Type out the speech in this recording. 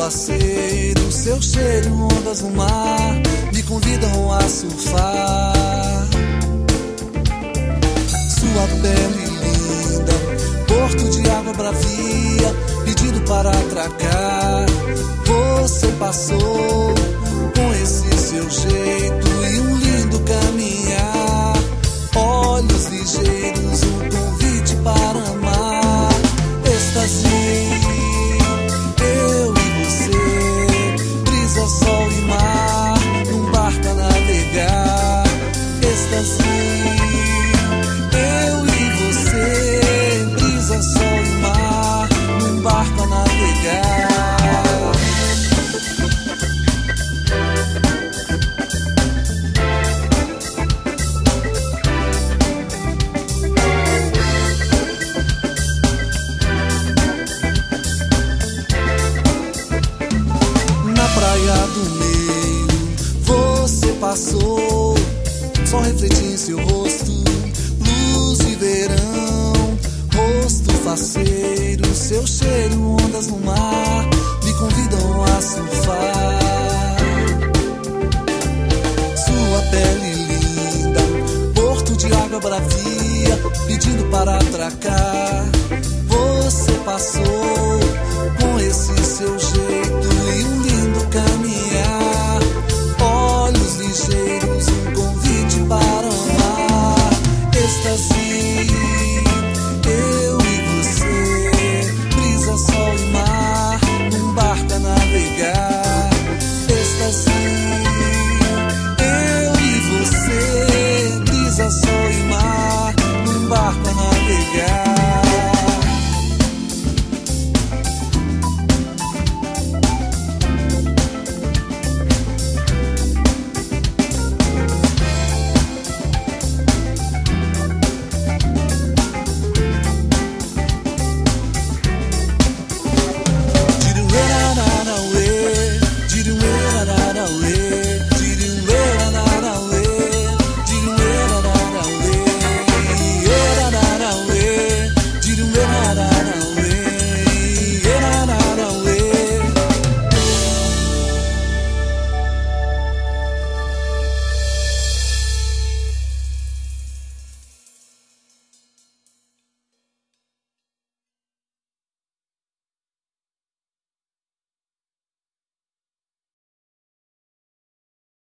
faceiro, seu cheiro, ondas no mar me convidam a surfar. Sua pele linda, porto de água bravia, pedindo para atracar. Você passou com esse seu jeito e um lindo caminhar. Olhos ligeiros, um convite para amar. Êxtase, eu e você, brisa, sol e mar, num barco a navegar. Êxtase, eu e você, brisa, sol e mar, num barco a navegar. Praia do meio, você passou, sol refletiu em seu rosto, luz de verão, rosto faceiro, seu cheiro, ondas no mar, me convidam a surfar. Sua pele linda, porto de água bravia, pedindo para atracar. Você passou com esse seu jeito e um lindo caminhar. Olhos ligeiros, um convite para amar. Êxtase, eu e você, brisa, sol e mar, num barco a navegar. Êxtase,